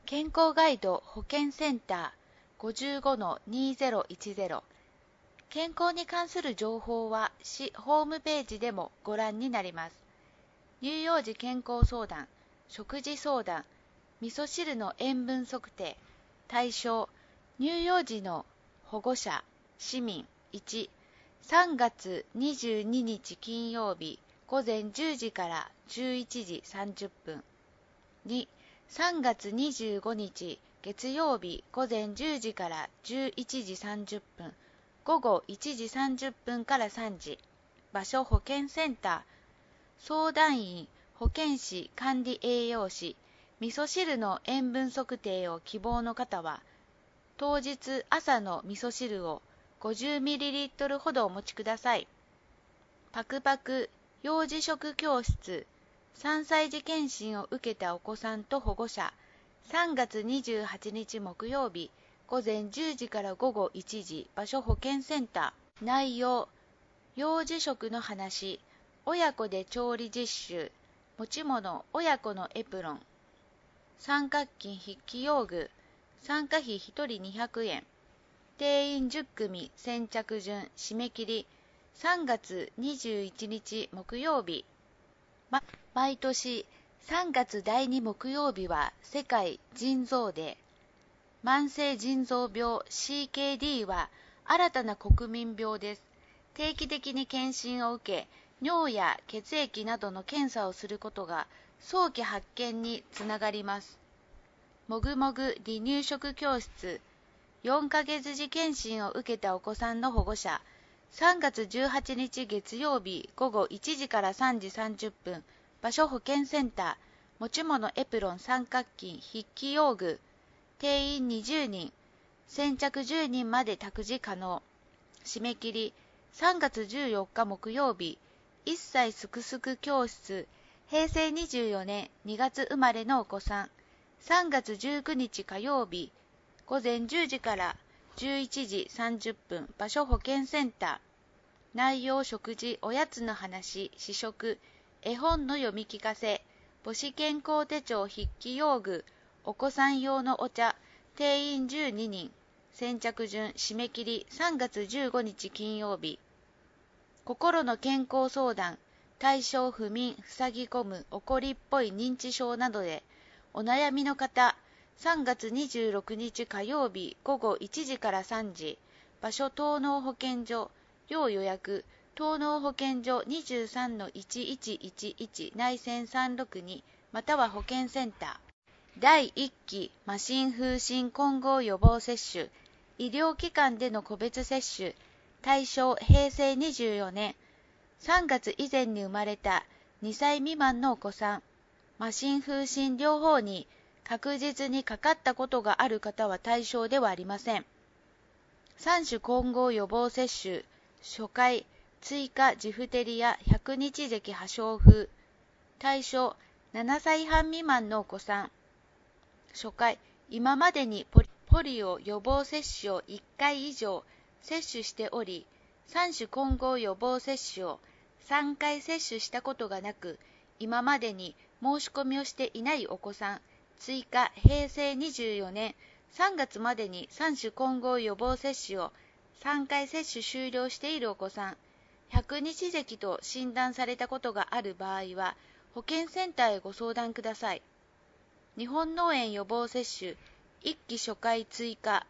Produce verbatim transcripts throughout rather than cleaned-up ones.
健康ガイド保健センター ごじゅうごのにせんじゅう 健康に関する情報は市ホームページでもご覧になります。乳幼児健康相談、食事相談、味噌汁の塩分測定、対象、乳幼児の保護者、市民。いち、さんがつにじゅうににち金曜日午前じゅうじからじゅういちじさんじゅっぷん。に、さんがつにじゅうごにち月曜日午前じゅうじからじゅういちじさんじゅっぷん、午後いちじさんじゅっぷんからさんじ。場所保健センター。相談員、保健師管理栄養士。味噌汁の塩分測定を希望の方は、当日朝の味噌汁を ごじゅうミリリットル ほどお持ちください。パクパク幼児食教室。さんさい児検診を受けたお子さんと保護者。さんがつにじゅうはちにち木曜日午前じゅうじから午後いちじ。場所保健センター。内容、幼児食の話、親子で調理実習、持ち物親子のエプロン、三角巾筆記用具、参加費ひとりにひゃくえん、定員じゅっくみ先着順、締め切りさんがつにじゅういちにち木曜日。ま、毎年さんがつだいに木曜日は世界腎臓デー。慢性腎臓病 シーケーディー は新たな国民病です。定期的に検診を受け、尿や血液などの検査をすることが早期発見につながります。もぐもぐ離乳食教室。よんかげつ児検診を受けたお子さんの保護者。さんがつじゅうはちにち月曜日午後いちじからさんじさんじゅっぷん。場所保健センター。持ち物エプロン三角巾筆記用具。定員にじゅうにん。先着じゅうにんまで託児可能。締め切りさんがつじゅうよっか木曜日。いっさいすくすく教室。へいせいにじゅうよねんにがつ生まれのお子さん。さんがつじゅうくにち火曜日。午前じゅうじからじゅういちじさんじゅっぷん。場所保健センター。内容、食事、おやつの話、試食、絵本の読み聞かせ、母子健康手帳筆記用具、お子さん用のお茶。定員じゅうににん。先着順、締め切りさんがつじゅうごにち金曜日。心の健康相談、対象不眠、塞ぎ込む、怒りっぽい認知症などでお悩みの方。さんがつにじゅうろくにち火曜日午後いちじからさんじ。場所東農保健所。要予約東農保健所 にじゅうさんのいちいちいちいち 内線さんろくにまたは保健センター。だいいっき麻疹風疹混合予防接種。医療機関での個別接種。対象へいせいにじゅうよねん。さんがつ以前に生まれたにさい未満のお子さん。麻疹風疹両方に確実にかかったことがある方は対象ではありません。さん種混合予防接種。初回追加ジフテリアひゃくにち咳破傷風。対象ななさいはん未満のお子さん。初回、今までにポリ、ポリオ予防接種をいっかい以上接種しており、さん種混合予防接種をさんかい接種したことがなく、今までに申し込みをしていないお子さん。追加へいせいにじゅうよねんさんがつまでにさん種混合予防接種をさんかい接種終了しているお子さん。ひゃくにち咳と診断されたことがある場合は、保健センターへご相談ください。日本脳炎予防接種いっき初回追加。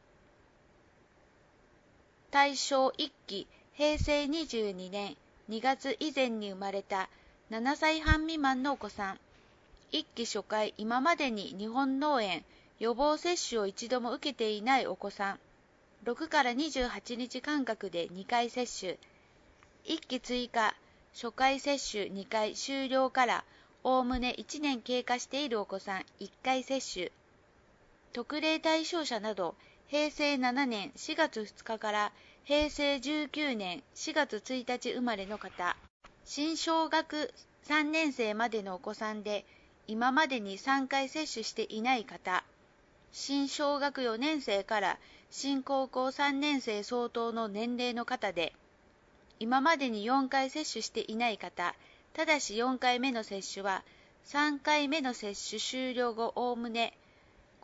対象いっきへいせいにじゅうにねんにがつ以前に生まれたななさいはん未満のお子さん。いっき初回今までに日本脳炎予防接種を一度も受けていないお子さん。ろくからにじゅうはちにち間隔でにかい接種。いっき追加初回接種にかい終了からおおむねいちねん経過しているお子さんいっかい接種。特例対象者などへいせいななねんしがつふつかからへいせいじゅうきゅうねんしがつついたち生まれの方。新小学さんねんせいまでのお子さんで今までにさんかい接種していない方。新小学よねんせいから新高校さんねんせい相当の年齢の方で、今までによんかい接種していない方。ただしよんかいめの接種はさんかいめの接種終了後おおむね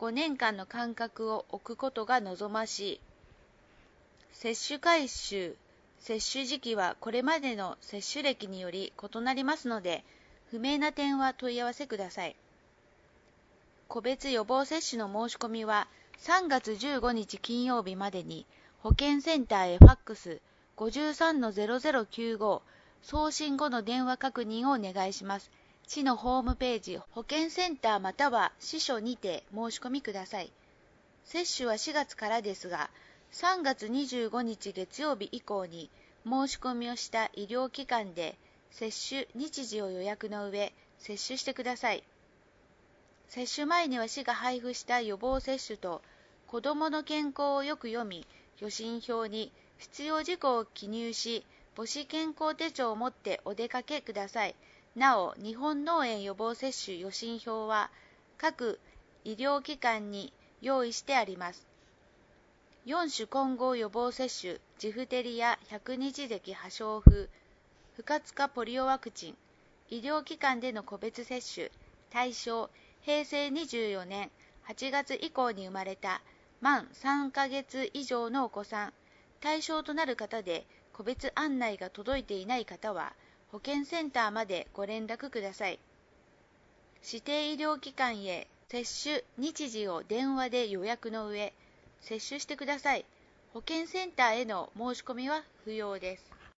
ごねんかんの間隔を置くことが望ましい。接種回数、接種時期はこれまでの接種歴により異なりますので、不明な点は問い合わせください。個別予防接種の申し込みはさんがつじゅうごにち金曜日までに保健センターへファックス ごじゅうさんのゼロゼロきゅうご 送信後の電話確認をお願いします。市のホームページ保健センターまたは市所にて申し込みください。接種はしがつからですが、さんがつにじゅうごにち月曜日以降に申し込みをした医療機関で接種日時を予約の上、接種してください。接種前には市が配布した予防接種と子どもの健康をよく読み、予診票に必要事項を記入し、母子健康手帳を持ってお出かけください。なお、日本脳炎予防接種予診票は各医療機関に用意してあります。よん種混合予防接種、ジフテリアひゃくにち咳破傷風、不活化ポリオワクチン、医療機関での個別接種、対象、へいせいにじゅうよねんはちがつ以降に生まれた満さんかげつ以上のお子さん、対象となる方で個別案内が届いていない方は、保健センターまでご連絡ください。指定医療機関へ接種日時を電話で予約の上、接種してください。保健センターへの申し込みは不要です。